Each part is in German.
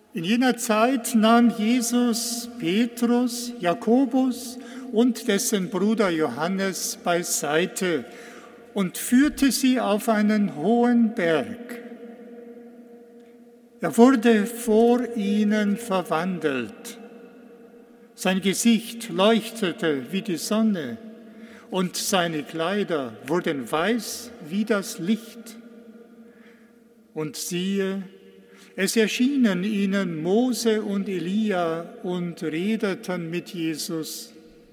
In jener Zeit nahm Jesus Petrus, Jakobus und dessen Bruder Johannes beiseite und führte sie auf einen hohen Berg. Er wurde vor ihnen verwandelt. Sein Gesicht leuchtete wie die Sonne und seine Kleider wurden weiß wie das Licht. Und siehe, es erschienen ihnen Mose und Elia und redeten mit Jesus.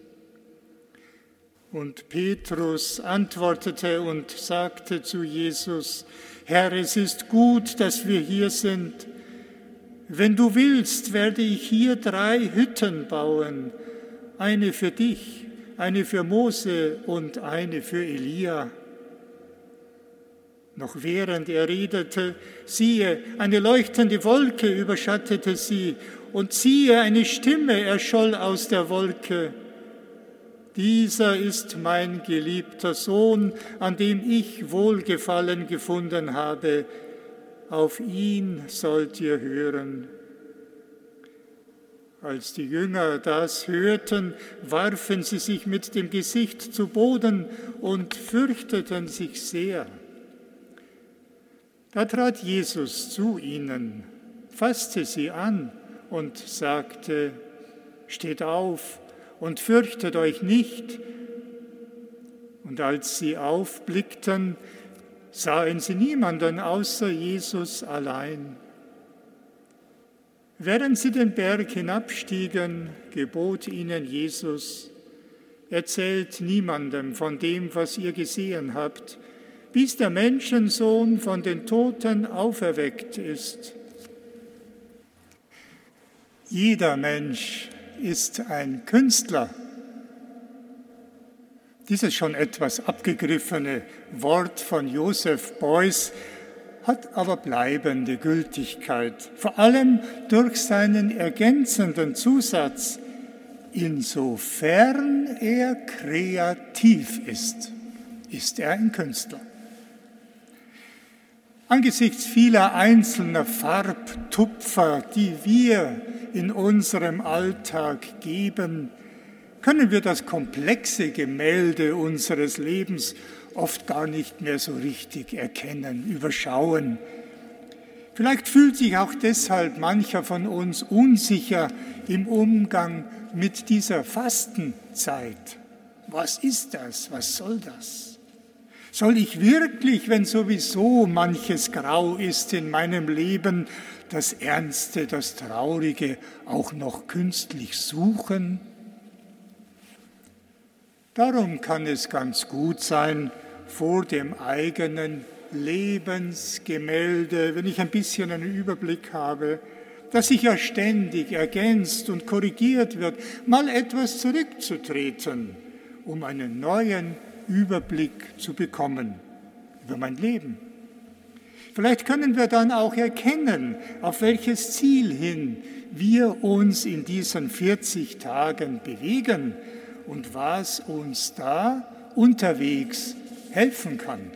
Und Petrus antwortete und sagte zu Jesus: Herr, es ist gut, dass wir hier sind. Wenn du willst, werde ich hier 3 Hütten bauen, eine für dich, eine für Mose und eine für Elia. Noch während er redete, siehe, eine leuchtende Wolke überschattete sie, und siehe, eine Stimme erscholl aus der Wolke: Dieser ist mein geliebter Sohn, an dem ich Wohlgefallen gefunden habe. Auf ihn sollt ihr hören. Als die Jünger das hörten, warfen sie sich mit dem Gesicht zu Boden und fürchteten sich sehr. Da trat Jesus zu ihnen, fasste sie an und sagte: Steht auf und fürchtet euch nicht. Und als sie aufblickten, sahen sie niemanden außer Jesus allein. Während sie den Berg hinabstiegen, gebot ihnen Jesus: Erzählt niemandem von dem, was ihr gesehen habt, bis der Menschensohn von den Toten auferweckt ist. Jeder Mensch ist ein Künstler. Dieses schon etwas abgegriffene Wort von Joseph Beuys hat aber bleibende Gültigkeit, vor allem durch seinen ergänzenden Zusatz: Insofern er kreativ ist er ein Künstler. Angesichts vieler einzelner Farbtupfer, die wir in unserem Alltag geben, können wir das komplexe Gemälde unseres Lebens oft gar nicht mehr so richtig erkennen, überschauen. Vielleicht fühlt sich auch deshalb mancher von uns unsicher im Umgang mit dieser Fastenzeit. Was ist das? Was soll das? Soll ich wirklich, wenn sowieso manches grau ist in meinem Leben, das Ernste, das Traurige auch noch künstlich suchen? Darum kann es ganz gut sein, vor dem eigenen Lebensgemälde, wenn ich ein bisschen einen Überblick habe, das sich ja ständig ergänzt und korrigiert wird, mal etwas zurückzutreten, um einen neuen Überblick zu bekommen über mein Leben. Vielleicht können wir dann auch erkennen, auf welches Ziel hin wir uns in diesen 40 Tagen bewegen und was uns da unterwegs helfen kann.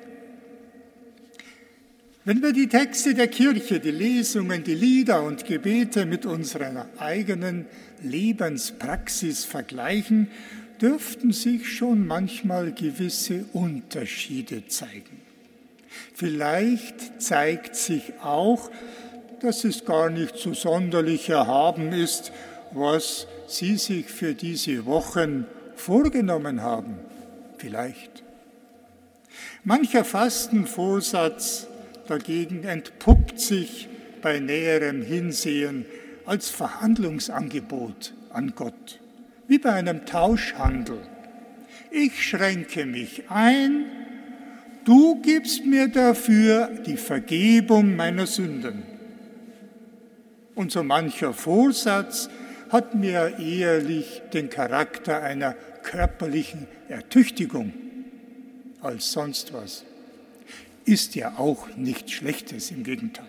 Wenn wir die Texte der Kirche, die Lesungen, die Lieder und Gebete mit unserer eigenen Lebenspraxis vergleichen, dürften sich schon manchmal gewisse Unterschiede zeigen. Vielleicht zeigt sich auch, dass es gar nicht so sonderlich erhaben ist, was Sie sich für diese Wochen vorgenommen haben. Vielleicht. Mancher Fastenvorsatz dagegen entpuppt sich bei näherem Hinsehen als Verhandlungsangebot an Gott. Wie bei einem Tauschhandel. Ich schränke mich ein, du gibst mir dafür die Vergebung meiner Sünden. Und so mancher Vorsatz hat mir ehrlich den Charakter einer körperlichen Ertüchtigung als sonst was. Ist ja auch nichts Schlechtes, im Gegenteil.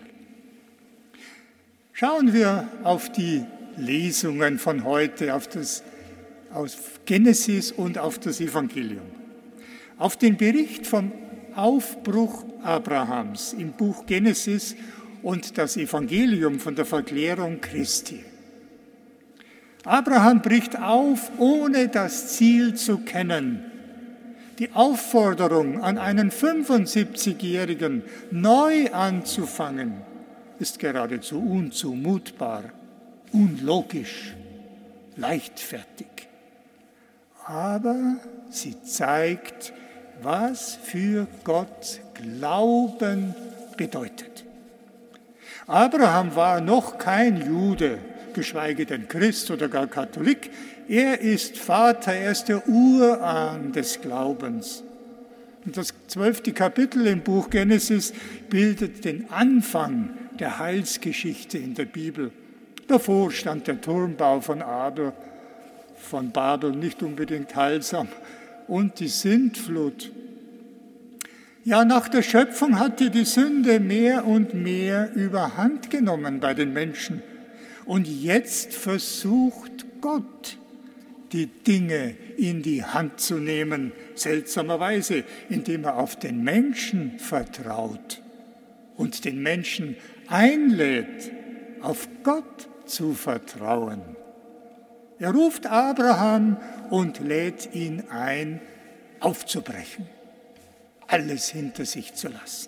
Schauen wir auf die Lesungen von heute, auf Genesis und auf das Evangelium. Auf den Bericht vom Aufbruch Abrahams im Buch Genesis und das Evangelium von der Verklärung Christi. Abraham bricht auf, ohne das Ziel zu kennen. Die Aufforderung an einen 75-Jährigen, neu anzufangen, ist geradezu unzumutbar, unlogisch, leichtfertig. Aber sie zeigt, was für Gott Glauben bedeutet. Abraham war noch kein Jude, geschweige denn Christ oder gar Katholik. Er ist Vater, er ist der Urahn des Glaubens. Und das 12. Kapitel im Buch Genesis bildet den Anfang der Heilsgeschichte in der Bibel. Davor stand der Turmbau von Babel, nicht unbedingt heilsam, und die Sintflut. Ja, nach der Schöpfung hatte die Sünde mehr und mehr überhand genommen bei den Menschen. Und jetzt versucht Gott, die Dinge in die Hand zu nehmen, seltsamerweise, indem er auf den Menschen vertraut und den Menschen einlädt, auf Gott zu vertrauen. Er ruft Abraham und lädt ihn ein, aufzubrechen, alles hinter sich zu lassen.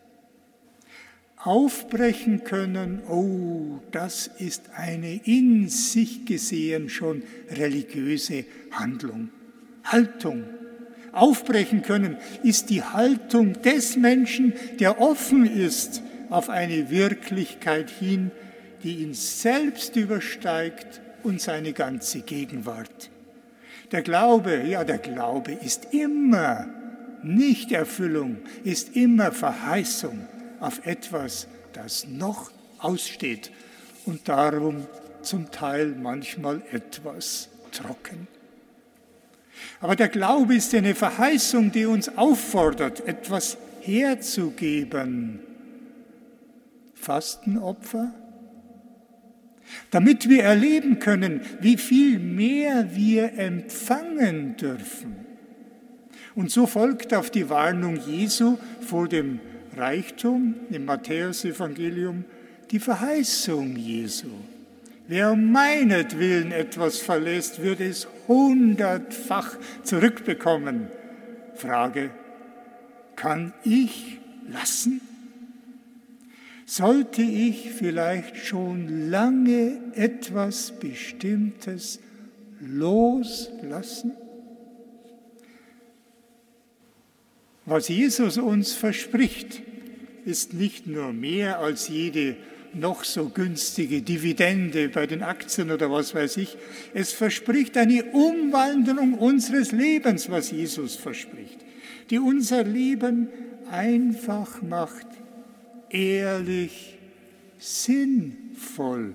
Aufbrechen können, das ist eine in sich gesehen schon religiöse Handlung, Haltung. Aufbrechen können ist die Haltung des Menschen, der offen ist auf eine Wirklichkeit hin, die ihn selbst übersteigt und seine ganze Gegenwart. Der Glaube ist immer Nichterfüllung, ist immer Verheißung auf etwas, das noch aussteht und darum zum Teil manchmal etwas trocken. Aber der Glaube ist eine Verheißung, die uns auffordert, etwas herzugeben. Fastenopfer, damit wir erleben können, wie viel mehr wir empfangen dürfen. Und so folgt auf die Warnung Jesu vor dem Reichtum im Matthäusevangelium die Verheißung Jesu. Wer um meinetwillen etwas verlässt, wird es 100-fach zurückbekommen. Frage, kann ich lassen? Sollte ich vielleicht schon lange etwas Bestimmtes loslassen? Was Jesus uns verspricht, ist nicht nur mehr als jede noch so günstige Dividende bei den Aktien oder was weiß ich. Es verspricht eine Umwandlung unseres Lebens, was Jesus verspricht, die unser Leben einfach macht, ehrlich, sinnvoll.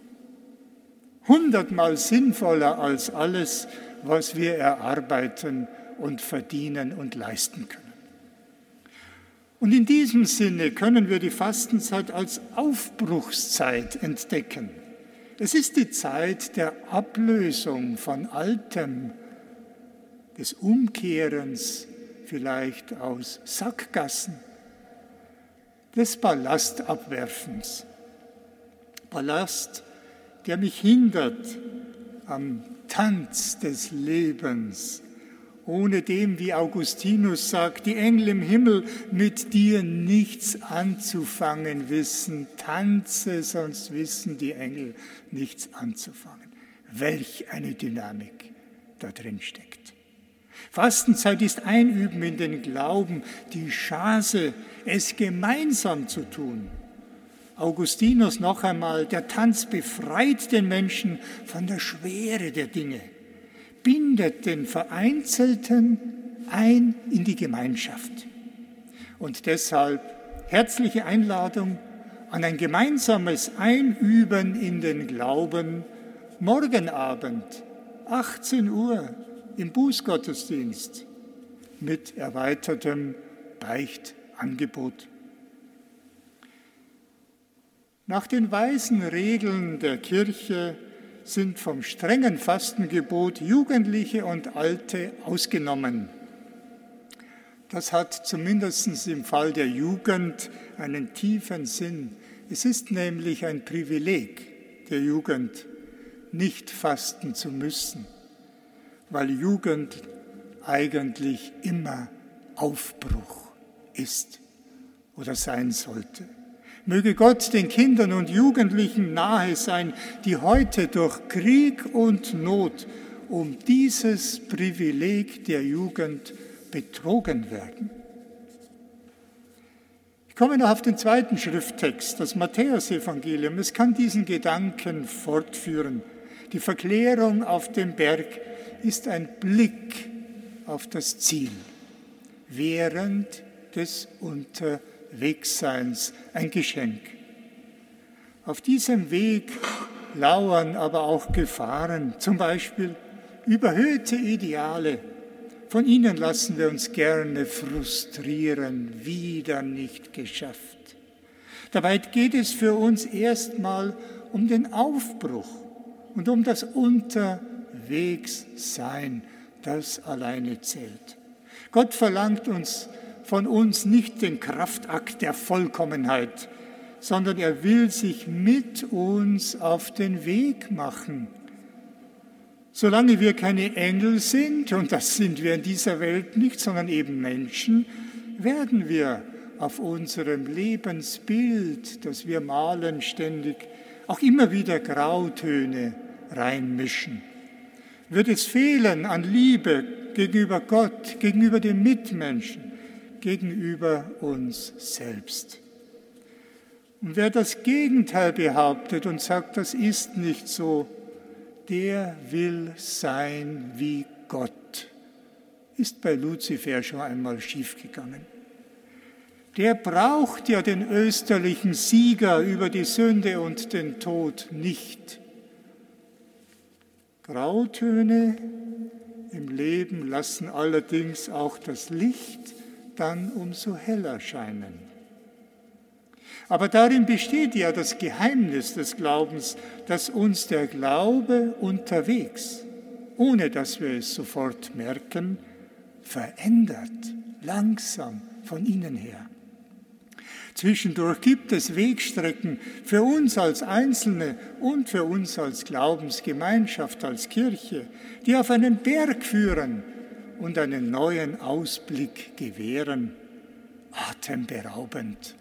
100-mal sinnvoller als alles, was wir erarbeiten und verdienen und leisten können. Und in diesem Sinne können wir die Fastenzeit als Aufbruchszeit entdecken. Es ist die Zeit der Ablösung von Altem, des Umkehrens vielleicht aus Sackgassen, des Ballastabwerfens. Ballast, der mich hindert am Tanz des Lebens, ohne dem, wie Augustinus sagt, die Engel im Himmel mit dir nichts anzufangen wissen. Tanze, sonst wissen die Engel nichts anzufangen. Welch eine Dynamik da drin steckt. Fastenzeit ist Einüben in den Glauben, die Chance, es gemeinsam zu tun. Augustinus noch einmal, der Tanz befreit den Menschen von der Schwere der Dinge, bindet den Vereinzelten ein in die Gemeinschaft. Und deshalb herzliche Einladung an ein gemeinsames Einüben in den Glauben, morgen Abend, 18 Uhr, im Bußgottesdienst mit erweitertem Beichtangebot. Nach den weisen Regeln der Kirche sind vom strengen Fastengebot Jugendliche und Alte ausgenommen. Das hat zumindest im Fall der Jugend einen tiefen Sinn. Es ist nämlich ein Privileg der Jugend, nicht fasten zu müssen, weil Jugend eigentlich immer Aufbruch ist oder sein sollte. Möge Gott den Kindern und Jugendlichen nahe sein, die heute durch Krieg und Not um dieses Privileg der Jugend betrogen werden. Ich komme noch auf den zweiten Schrifttext, das Matthäusevangelium. Es kann diesen Gedanken fortführen. Die Verklärung auf dem Berg ist ein Blick auf das Ziel während des Unterwegsseins, ein Geschenk. Auf diesem Weg lauern aber auch Gefahren, zum Beispiel überhöhte Ideale. Von ihnen lassen wir uns gerne frustrieren, wieder nicht geschafft. Dabei geht es für uns erstmal um den Aufbruch und um das Unterwegssein, das alleine zählt. Gott verlangt von uns nicht den Kraftakt der Vollkommenheit, sondern er will sich mit uns auf den Weg machen. Solange wir keine Engel sind, und das sind wir in dieser Welt nicht, sondern eben Menschen, werden wir auf unserem Lebensbild, das wir malen ständig, auch immer wieder Grautöne reinmischen. Wird es fehlen an Liebe gegenüber Gott, gegenüber den Mitmenschen, gegenüber uns selbst? Und wer das Gegenteil behauptet und sagt, das ist nicht so, der will sein wie Gott. Ist bei Luzifer schon einmal schiefgegangen. Der braucht ja den österlichen Sieger über die Sünde und den Tod nicht. Grautöne im Leben lassen allerdings auch das Licht dann umso heller scheinen. Aber darin besteht ja das Geheimnis des Glaubens, dass uns der Glaube unterwegs, ohne dass wir es sofort merken, verändert, langsam von innen her. Zwischendurch gibt es Wegstrecken für uns als Einzelne und für uns als Glaubensgemeinschaft, als Kirche, die auf einen Berg führen und einen neuen Ausblick gewähren, atemberaubend.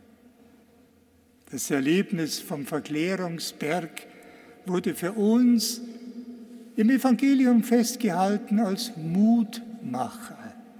Das Erlebnis vom Verklärungsberg wurde für uns im Evangelium festgehalten als Mutmacher.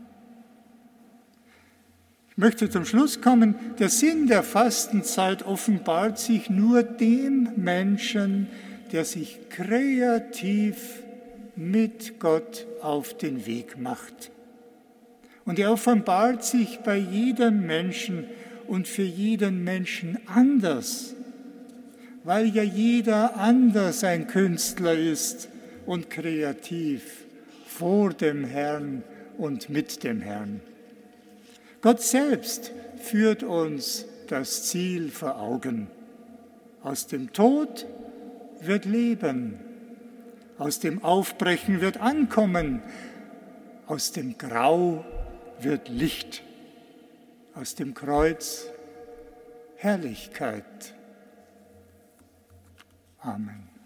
Ich möchte zum Schluss kommen. Der Sinn der Fastenzeit offenbart sich nur dem Menschen, der sich kreativ mit Gott auf den Weg macht. Und er offenbart sich bei jedem Menschen und für jeden Menschen anders, weil ja jeder anders ein Künstler ist und kreativ vor dem Herrn und mit dem Herrn. Gott selbst führt uns das Ziel vor Augen. Aus dem Tod wird Leben, aus dem Aufbrechen wird Ankommen, aus dem Grau wird Licht. Aus dem Kreuz Herrlichkeit. Amen.